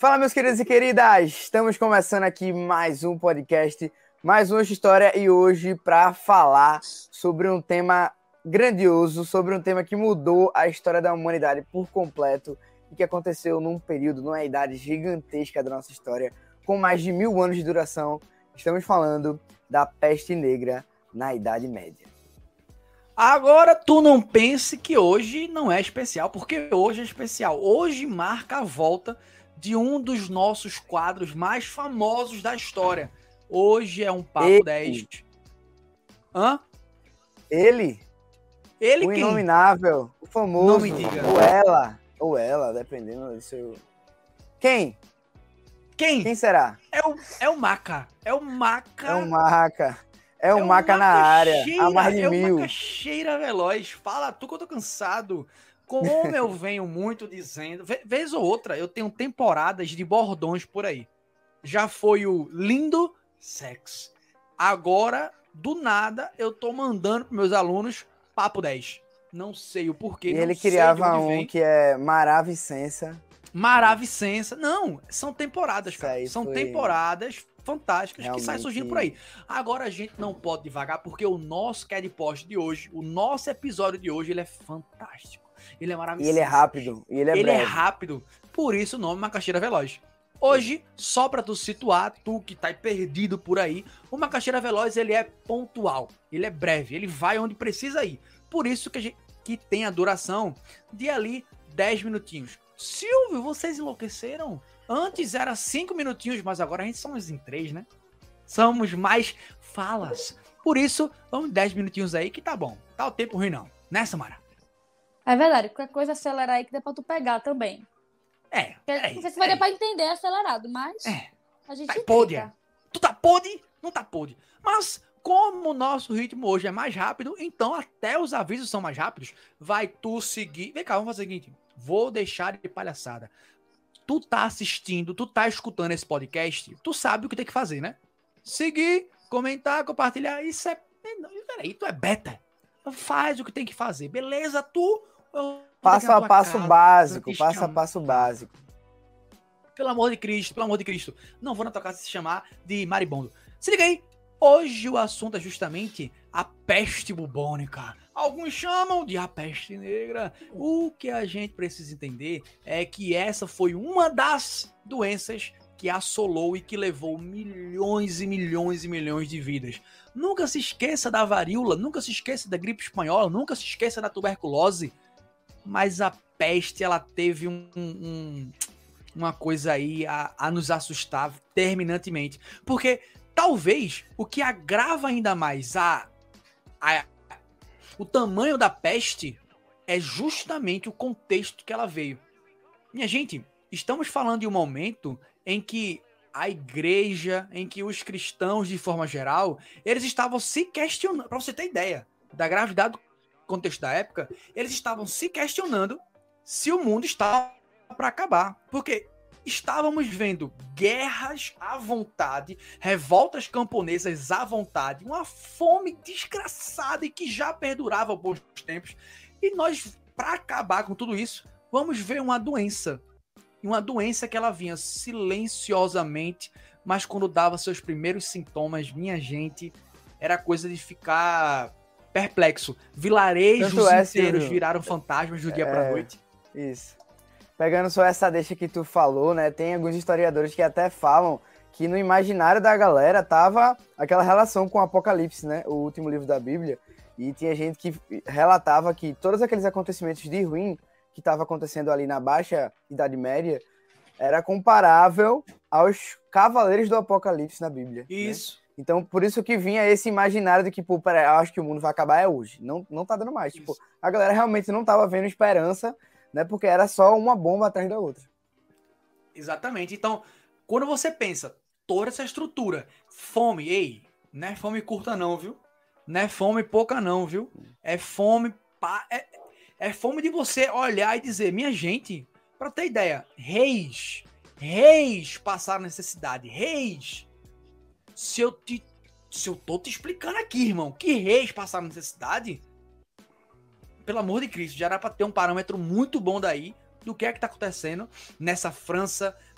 Fala, meus queridos e queridas! Estamos começando aqui mais um podcast, mais uma história, e hoje para falar sobre um tema grandioso, sobre um tema que mudou a história da humanidade por completo e que aconteceu num período, numa idade gigantesca da nossa história, com mais de 1000 anos de duração. Estamos falando da peste negra na Idade Média. Agora, tu não pense que hoje não é especial, porque hoje é especial. Hoje marca a volta de um dos nossos quadros mais famosos da história. Hoje é um Papo 10. Hã? Ele Ele o quem? inominável, o famoso, Não me diga. ou ela, dependendo do seu... Quem? Quem? Quem será? É o Maca. É o Maca. É um Maca. É um Maca na área. Há mais de 1000. É uma cacheira veloz. Fala tu que eu tô cansado. Como eu venho muito dizendo, vez ou outra, eu tenho temporadas de bordões por aí. Já foi o lindo sexo. Agora, do nada, eu tô mandando pros meus alunos Papo 10. Não sei o porquê. E não ele sei criava de onde um vem. que é Maravicença. Maravicença. Não, são temporadas, Isso cara. aí São foi temporadas fantásticas que saem realmente... surgindo por aí. Agora a gente não pode devagar, porque o nosso Cadpost de hoje, o nosso episódio de hoje, ele é fantástico. Ele é E maravilhoso. ele é rápido. E ele é breve. É rápido. Por isso o nome Macaxeira Veloz. Hoje, só pra tu situar, tu que tá perdido por aí, o Macaxeira Veloz, ele é pontual. Ele é breve. Ele vai onde precisa ir. Por isso que tem a duração de ali 10 minutinhos. Silvio, vocês enlouqueceram? Antes era 5 minutinhos, mas agora a gente somos em 3, né? Somos mais falas. Por isso, vamos 10 minutinhos aí que tá bom. Tá o tempo ruim não. Né, Samara? É verdade. Qualquer coisa acelerar aí que dá pra tu pegar também. Não sei se vai dar pra entender acelerado, mas a gente tenta. Tu tá podre? Não tá podre. Mas como o nosso ritmo hoje é mais rápido, então até os avisos são mais rápidos. Vai tu seguir... Vem cá, vamos fazer o seguinte. Vou deixar de palhaçada. Tu tá assistindo, tu tá escutando esse podcast, tu sabe o que tem que fazer, né? Seguir, comentar, compartilhar. Isso é... Peraí, tu é beta. Faz o que tem que fazer. Beleza, tu... Passo a passo básico. Passo a passo básico. Pelo amor de Cristo. Não vou na tua casa se chamar de maribondo. Se liga aí. Hoje o assunto é justamente a peste bubônica. Alguns chamam de a peste negra. O que a gente precisa entender é que essa foi uma das doenças que assolou e que levou milhões e milhões e milhões de vidas. Nunca se esqueça da varíola, nunca se esqueça da gripe espanhola, nunca se esqueça da tuberculose. Mas a peste, ela teve uma coisa aí a nos assustar terminantemente. Porque talvez o que agrava ainda mais o tamanho da peste é justamente o contexto que ela veio. Minha gente, estamos falando de um momento em que a igreja, em que os cristãos, de forma geral, eles estavam se questionando, para você ter ideia da gravidade do contexto da época, eles estavam se questionando se o mundo estava para acabar. Porque estávamos vendo guerras à vontade, revoltas camponesas à vontade, uma fome desgraçada e que já perdurava por bons tempos. E nós, para acabar com tudo isso, vamos ver uma doença. Uma doença que ela vinha silenciosamente, mas quando dava seus primeiros sintomas, minha gente, era coisa de ficar perplexo. Vilarejos inteiros viraram fantasmas do dia pra noite. Isso. Pegando só essa deixa que tu falou, né? Tem alguns historiadores que até falam que no imaginário da galera tava aquela relação com o Apocalipse, né? O último livro da Bíblia. E tinha gente que relatava que todos aqueles acontecimentos de ruim que estavam acontecendo ali na Baixa Idade Média era comparável aos cavaleiros do Apocalipse na Bíblia. Isso. Né? Então, por isso que vinha esse imaginário de que, pô, peraí, eu acho que o mundo vai acabar hoje. Não tá dando mais. Tipo, a galera realmente não tava vendo esperança, né? Porque era só uma bomba atrás da outra. Exatamente. Então, quando você pensa toda essa estrutura, fome, não é fome curta não, viu? Não é fome pouca não, viu? É fome... É fome de você olhar e dizer, minha gente, pra ter ideia, reis passaram necessidade, reis... Se eu tô te explicando aqui, irmão, que reis passaram necessidade, pelo amor de Cristo, já era pra ter um parâmetro muito bom daí do que é que tá acontecendo nessa França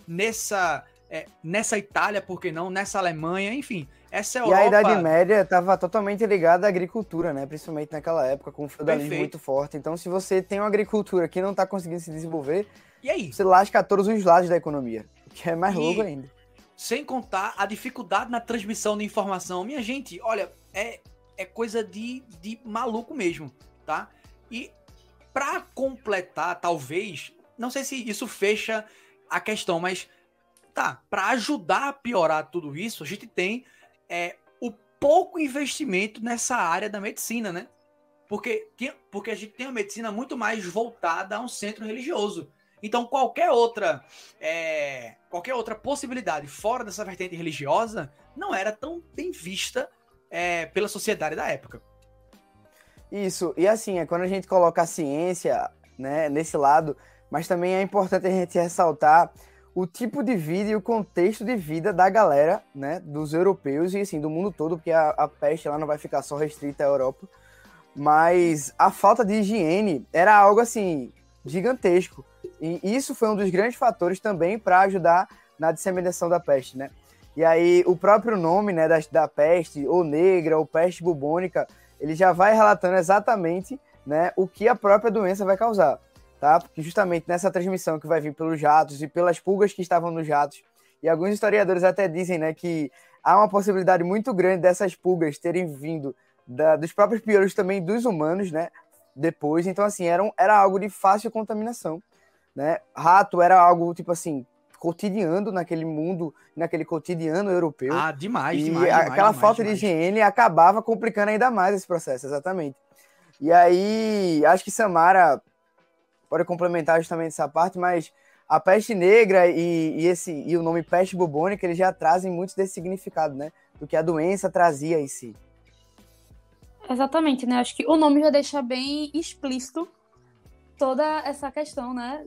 nessa Itália, por que não? Nessa Alemanha, enfim. Essa Europa... E a Idade Média estava totalmente ligada à agricultura, né? Principalmente naquela época, com um feudalismo muito forte. Então, se você tem uma agricultura que não está conseguindo se desenvolver, e aí? Você lasca todos os lados da economia, o que é mais louco ainda. Sem contar a dificuldade na transmissão de informação. Minha gente, olha, é coisa de maluco mesmo, tá? E para completar, talvez, não sei se isso fecha a questão, mas tá, para ajudar a piorar tudo isso, a gente tem o pouco investimento nessa área da medicina, né? Porque a gente tem uma medicina muito mais voltada a um centro religioso. Então, qualquer outra possibilidade fora dessa vertente religiosa não era tão bem vista pela sociedade da época. Isso, e assim, quando a gente coloca a ciência, né, nesse lado, mas também é importante a gente ressaltar o tipo de vida e o contexto de vida da galera, né, dos europeus e assim, do mundo todo, porque a peste lá não vai ficar só restrita à Europa, mas a falta de higiene era algo assim gigantesco. E isso foi um dos grandes fatores também para ajudar na disseminação da peste, né? E aí o próprio nome, né, da peste, ou negra, ou peste bubônica, ele já vai relatando exatamente, né, o que a própria doença vai causar, tá? Porque justamente nessa transmissão que vai vir pelos ratos e pelas pulgas que estavam nos ratos, e alguns historiadores até dizem, né, que há uma possibilidade muito grande dessas pulgas terem vindo dos próprios piolhos também dos humanos, né, depois. Então, assim, era algo de fácil contaminação, né? Rato era algo, tipo assim, cotidiano naquele mundo, naquele cotidiano europeu. Ah, demais, e demais. aquela falta de higiene acabava complicando ainda mais esse processo, exatamente. E aí, acho que Samara pode complementar justamente essa parte, mas a peste negra e o nome peste bubônica, eles já trazem muito desse significado, né? Do que a doença trazia em si. Exatamente, né? Acho que o nome já deixa bem explícito toda essa questão, né?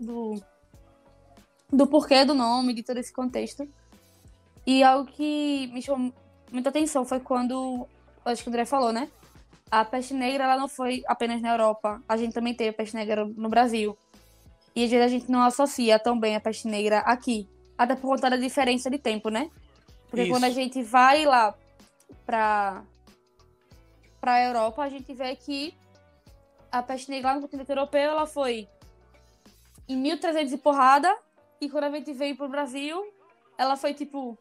Do porquê do nome, de todo esse contexto. E algo que me chamou muita atenção foi quando, acho que o André falou, né? A peste negra, ela não foi apenas na Europa. A gente também teve a peste negra no Brasil. E às vezes a gente não associa tão bem a peste negra aqui. Até por conta da diferença de tempo, né? Porque Isso. Quando a gente vai lá pra Europa, a gente vê que a peste negra lá no continente europeu, ela foi em 1300 e porrada, e quando a gente veio pro Brasil, ela foi tipo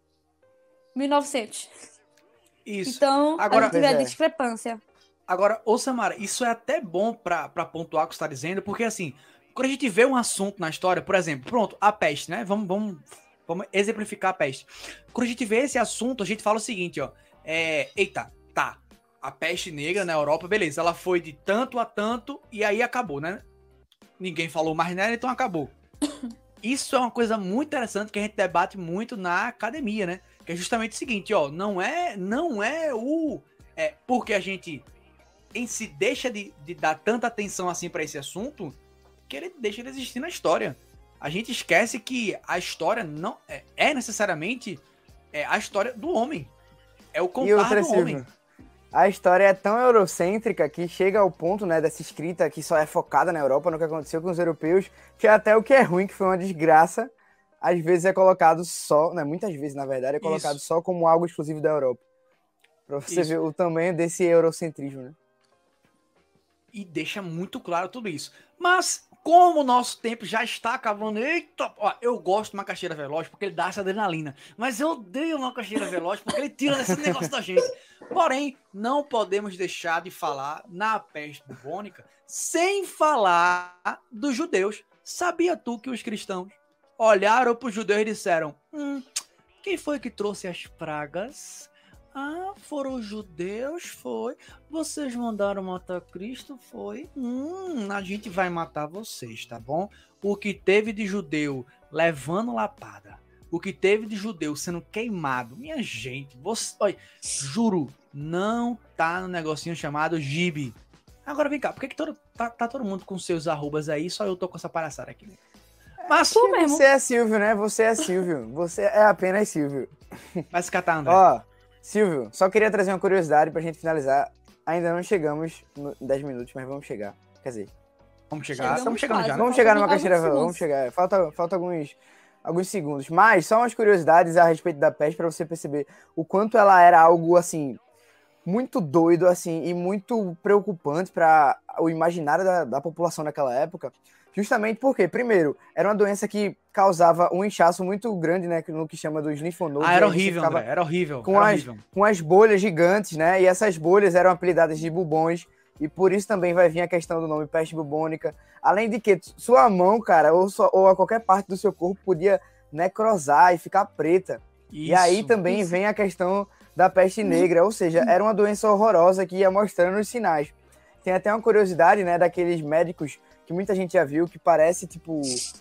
1900. Isso. Então, agora, a gente vê a discrepância. Agora, ô Samara, isso é até bom pra pontuar o que você tá dizendo, porque assim, quando a gente vê um assunto na história, por exemplo, pronto, a peste, né? Vamos exemplificar a peste. Quando a gente vê esse assunto, a gente fala o seguinte, ó. Eita, tá. A peste negra na Europa, beleza, ela foi de tanto a tanto e aí acabou, né? Ninguém falou mais nela, então acabou. Isso é uma coisa muito interessante que a gente debate muito na academia, né? Que é justamente o seguinte, ó, não é porque a gente em si deixa de dar tanta atenção assim pra esse assunto que ele deixa de existir na história. A gente esquece que a história não é necessariamente a história do homem. É o contar do homem. A história é tão eurocêntrica que chega ao ponto, né, dessa escrita que só é focada na Europa, no que aconteceu com os europeus, que até o que é ruim, que foi uma desgraça, às vezes é colocado só, né, muitas vezes, na verdade, é colocado só como algo exclusivo da Europa. Pra você ver o tamanho desse eurocentrismo, né? E deixa muito claro tudo isso. Mas, como o nosso tempo já está acabando... Eita! Ó, eu gosto de macaxeira veloz porque ele dá essa adrenalina. Mas eu odeio macaxeira veloz porque ele tira esse negócio da gente. Porém, não podemos deixar de falar na peste bubônica sem falar dos judeus. Sabia tu que os cristãos olharam para os judeus e disseram: quem foi que trouxe as pragas? Ah, foram os judeus? Foi. Vocês mandaram matar Cristo? Foi. A gente vai matar vocês, tá bom? O que teve de judeu levando lapada, o que teve de judeu sendo queimado, minha gente, olha, juro, não tá no negocinho chamado Gibi. Agora vem cá, por que tá todo mundo com seus arrobas aí, só eu tô com essa palhaçada aqui? Mas você é Silvio, né? Você é Silvio. Você é apenas Silvio. Vai se catar, André. Ó, Silvio, só queria trazer uma curiosidade pra gente finalizar. Ainda não chegamos em 10 minutos, mas vamos chegar. Quer dizer, vamos chegar. Estamos chegando já. Vamos chegar numa caixeira veloz. Vamos chegar. Falta alguns segundos. Mas só umas curiosidades a respeito da peste para você perceber o quanto ela era algo, assim, muito doido, assim, e muito preocupante para o imaginário da população naquela época. Justamente porque, primeiro, era uma doença que causava um inchaço muito grande, né, no que chama dos linfonodos. Era horrível, André, era horrível. Com as bolhas gigantes, né, e essas bolhas eram apelidadas de bubões, e por isso também vai vir a questão do nome peste bubônica. Além de que sua mão, cara, ou a qualquer parte do seu corpo podia necrosar e ficar preta. Isso, e aí também vem a questão da peste negra, ou seja, era uma doença horrorosa que ia mostrando os sinais. Tem até uma curiosidade, né, daqueles médicos que muita gente já viu, que parece, tipo,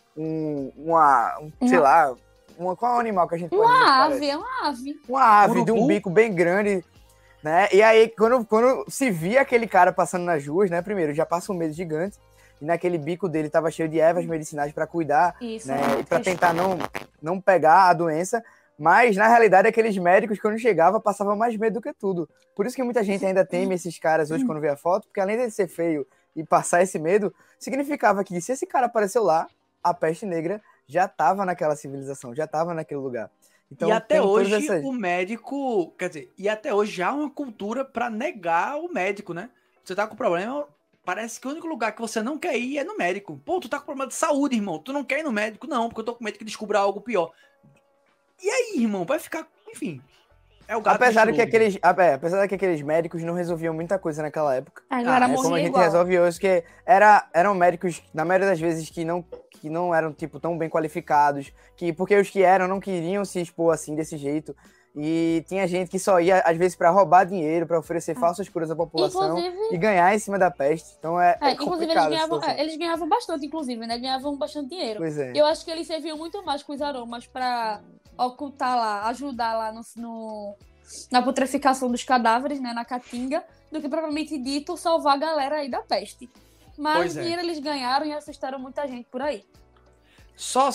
sei lá, qual é o animal que a gente pode dizer? Uma ave, é uma ave. Uma ave de um bico bem grande, né? E aí, quando se via aquele cara passando nas ruas, né, primeiro, já passa um medo gigante, e naquele bico dele tava cheio de ervas medicinais para cuidar, isso, né, e para tentar não pegar a doença, mas, na realidade, aqueles médicos, quando chegavam, passavam mais medo do que tudo. Por isso que muita gente ainda teme esses caras hoje quando vê a foto, porque além de ser feio e passar esse medo, significava que se esse cara apareceu lá, a peste negra já estava naquela civilização, já estava naquele lugar. Então, e até hoje o médico, quer dizer, e até hoje já há uma cultura para negar o médico, né? Você tá com problema, parece que o único lugar que você não quer ir é no médico. Pô, tu tá com problema de saúde, irmão, tu não quer ir no médico? Não, porque eu tô com medo que descubra algo pior. E aí, irmão, vai ficar, enfim... É o gato apesar de que aqueles médicos não resolviam muita coisa naquela época. Agora como a gente resolve hoje, que eram médicos, na maioria das vezes, que não eram, tipo, tão bem qualificados, porque os que eram não queriam se expor assim, desse jeito. E tinha gente que só ia, às vezes, para roubar dinheiro, para oferecer falsas curas à população e ganhar em cima da peste. Então inclusive, eles ganhavam bastante, inclusive, né? Ganhavam bastante dinheiro. Pois é. Eu acho que eles serviam muito mais com os aromas para ocultar lá, ajudar lá na putreficação dos cadáveres, né? Na caatinga, do que propriamente dito salvar a galera aí da peste. Mas dinheiro eles ganharam e assustaram muita gente por aí. Só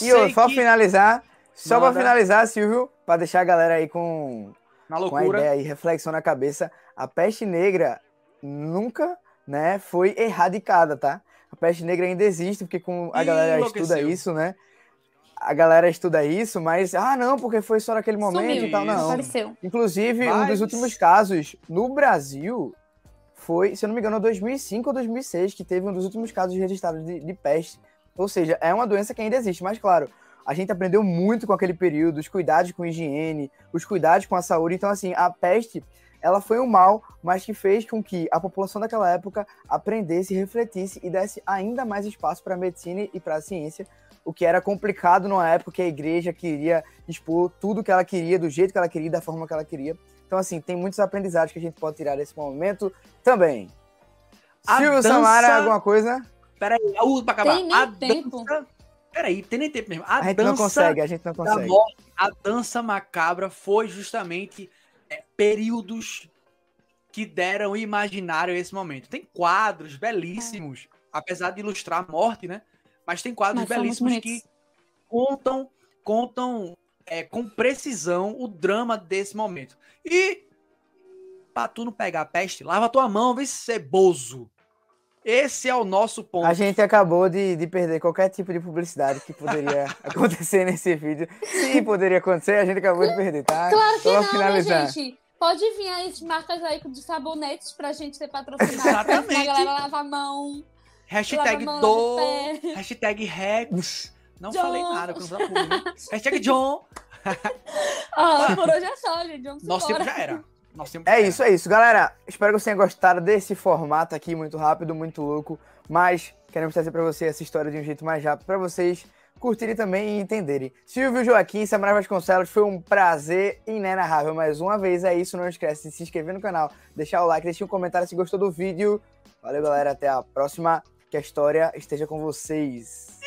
pra finalizar, Silvio, pra deixar a galera aí com a ideia e reflexão na cabeça, a peste negra nunca, né, foi erradicada, tá? A peste negra ainda existe, porque a galera estuda isso, né? A galera estuda isso, mas, não, porque foi só naquele momento e tal, não. Apareceu. Inclusive, um dos últimos casos no Brasil foi, se eu não me engano, 2005 ou 2006, que teve um dos últimos casos registrados de peste. Ou seja, é uma doença que ainda existe, mas claro, a gente aprendeu muito com aquele período, os cuidados com higiene, os cuidados com a saúde. Então, assim, a peste, ela foi um mal, mas que fez com que a população daquela época aprendesse, refletisse e desse ainda mais espaço para a medicina e para a ciência, o que era complicado numa época que a igreja queria expor tudo que ela queria, do jeito que ela queria, da forma que ela queria. Então, assim, tem muitos aprendizados que a gente pode tirar desse momento também. Silvio, Samara, alguma coisa? Peraí, pra acabar. Tem nem tempo. Peraí, tem nem tempo mesmo. A gente não consegue. A dança macabra foi justamente períodos que deram imaginário a esse momento. Tem quadros belíssimos, apesar de ilustrar a morte, né? Mas tem quadros belíssimos que contam com precisão o drama desse momento. E pra tu não pegar a peste, lava tua mão, vê se ceboso. Esse é o nosso ponto. A gente acabou de perder qualquer tipo de publicidade que poderia acontecer nesse vídeo. Se poderia acontecer, a gente acabou de perder, tá? Claro que não, finalizar. Né, gente? Pode vir as marcas aí de sabonetes pra gente ser patrocinado. Exatamente. A galera lava a mão. Hashtag hashtag Rex. Não John. Falei nada, porque não dá público, né? Hashtag John. Por hoje é só, gente. Vamos Nosso tempo já era. É isso, galera. Espero que vocês tenham gostado desse formato aqui, muito rápido, muito louco. Mas queremos trazer pra você essa história de um jeito mais rápido, pra vocês curtirem também e entenderem. Silvio Joaquim, Samara Vasconcelos, foi um prazer inenarrável mais uma vez. É isso, não esquece de se inscrever no canal, deixar o like, deixar um comentário se gostou do vídeo. Valeu, galera. Até a próxima. Que a história esteja com vocês.